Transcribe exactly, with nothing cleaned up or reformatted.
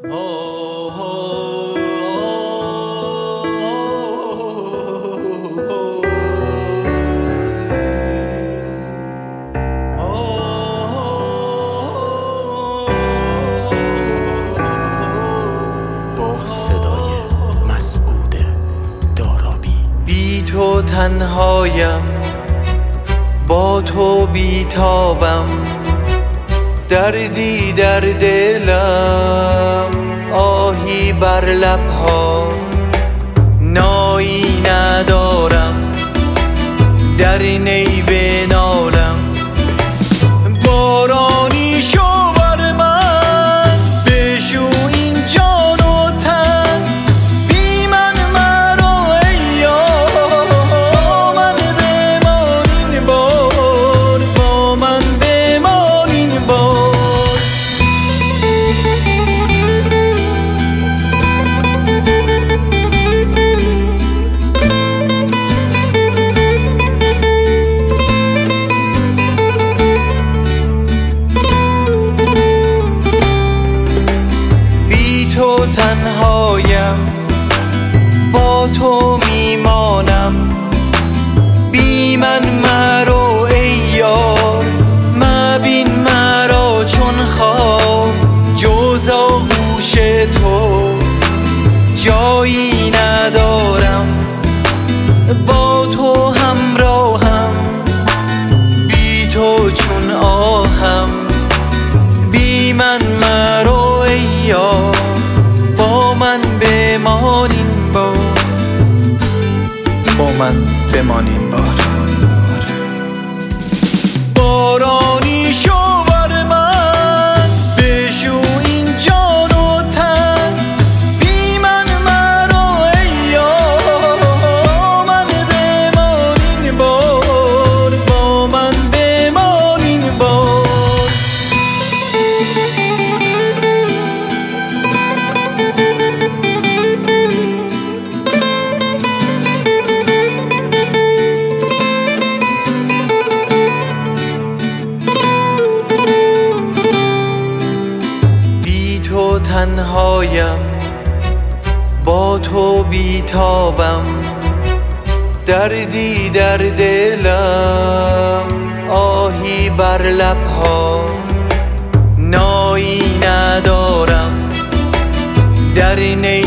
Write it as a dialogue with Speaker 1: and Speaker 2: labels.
Speaker 1: تو تنهایم، با تو بیتابم، دردی در دلم، آهی بر لبها، نایی ندارم، در نی بنالم. بارانی شو بر من، بشو این جان و تن، بی من مرو ای یار، با من بمان این بار، با من بمان این بار. تو تنهایم، با تو میمانم، بی من مرو ای یار، مبین مرا چون خواب، جز آغوش تو جایی ندارم. با تو همراهم، بی تو چون آهم، بی من مرو ای یار، با من بمان این بار، با من بمان این بار. بارانی شو بر من، بشو این جان و تن، بی من مرو ای یار، با من بمان این بار، با من بمان این بار. تو تنهایم، با تو بیتابم، دردی در دلم، آهی بر لبها، نایی ندارم، در نی